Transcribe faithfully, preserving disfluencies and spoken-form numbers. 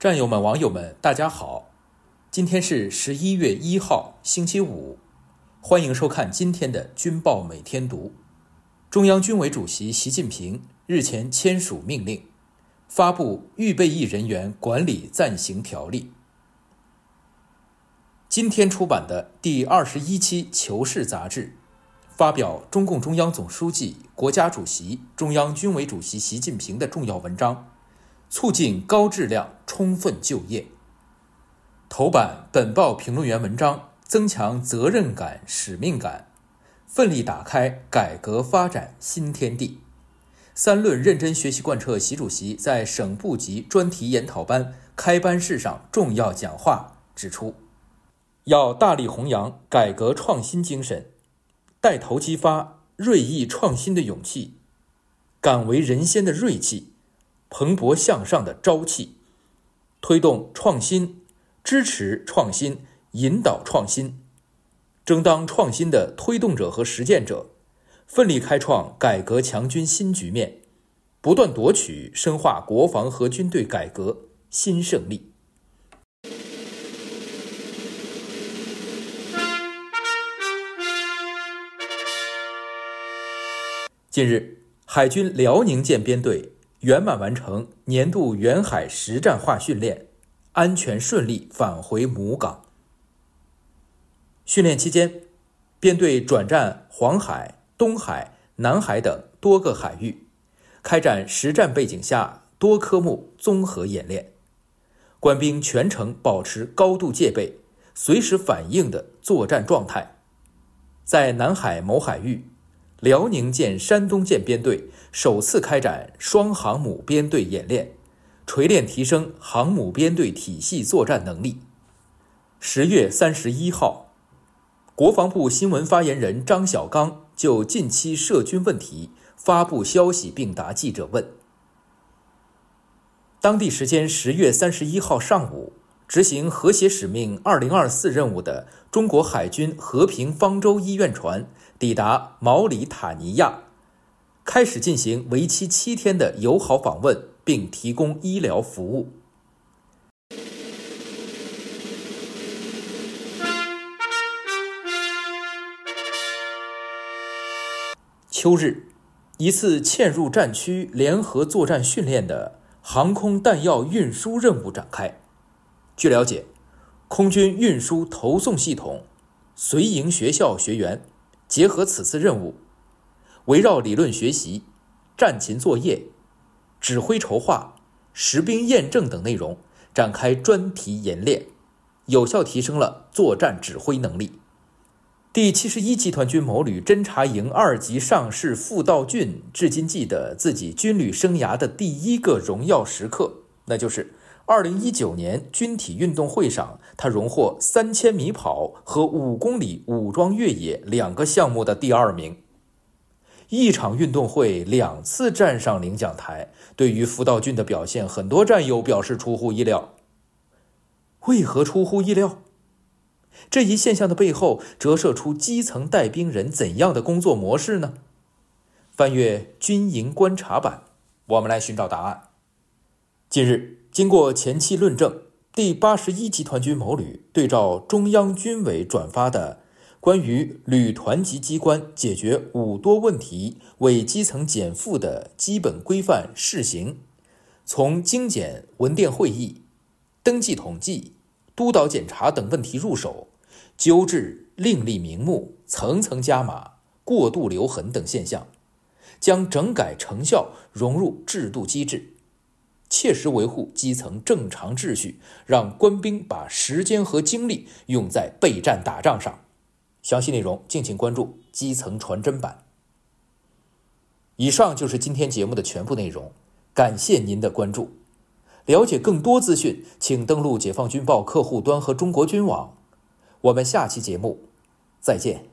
战友们、网友们，大家好！今天是十一月一号，星期五，欢迎收看今天的军报每天读。中央军委主席习近平日前签署命令，发布预备役人员管理暂行条例。今天出版的第二十一期《求是》杂志，发表中共中央总书记、国家主席、中央军委主席习近平的重要文章。促进高质量充分就业。头版本报评论员文章：增强责任感、使命感，奋力打开改革发展新天地。三论认真学习贯彻习主席在省部级专题研讨班开班式上重要讲话指出，要大力弘扬改革创新精神，带头激发锐意创新的勇气，敢为人先的锐气，蓬勃向上的朝气，推动创新，支持创新，引导创新，争当创新的推动者和实践者，奋力开创改革强军新局面，不断夺取深化国防和军队改革新胜利。近日，海军辽宁舰编队圆满完成年度远海实战化训练，安全顺利返回母港。训练期间，编队转战黄海、东海、南海等多个海域，开展实战背景下多科目综合演练。官兵全程保持高度戒备、随时反应的作战状态。在南海某海域，辽宁舰、山东舰编队首次开展双航母编队演练，锤炼提升航母编队体系作战能力。十月三十一号，国防部新闻发言人张晓刚就近期涉军问题发布消息并答记者问。当地时间十月三十一号上午，执行和谐使命二零二四任务的中国海军和平方舟医院船抵达毛里塔尼亚，开始进行为期七天的友好访问，并提供医疗服务。秋日，一次嵌入战区联合作战训练的航空弹药运输任务展开。据了解，空军运输投送系统随营学校学员结合此次任务，围绕理论学习、战勤作业、指挥筹划、实兵验证等内容展开专题演练，有效提升了作战指挥能力。第七十一集团军某旅侦察营二级上士傅道俊至今记得自己军旅生涯的第一个荣耀时刻，那就是二零一九年军体运动会上，他荣获三千米跑和五公里武装越野两个项目的第二名。一场运动会两次站上领奖台，对于傅道俊的表现，很多战友表示出乎意料。为何出乎意料？这一现象的背后折射出基层带兵人怎样的工作模式呢？翻阅军营观察版，我们来寻找答案。近日，经过前期论证，第八十一集团军某旅对照中央军委转发的关于旅团级机关解决五多问题为基层减负的基本规范试行，从精简文电会议、登记统计、督导检查等问题入手，纠治另立名目、层层加码、过度留痕等现象，将整改成效融入制度机制，切实维护基层正常秩序，让官兵把时间和精力用在备战打仗上。详细内容敬请关注基层传真版。以上就是今天节目的全部内容，感谢您的关注。了解更多资讯，请登录解放军报客户端和中国军网。我们下期节目再见。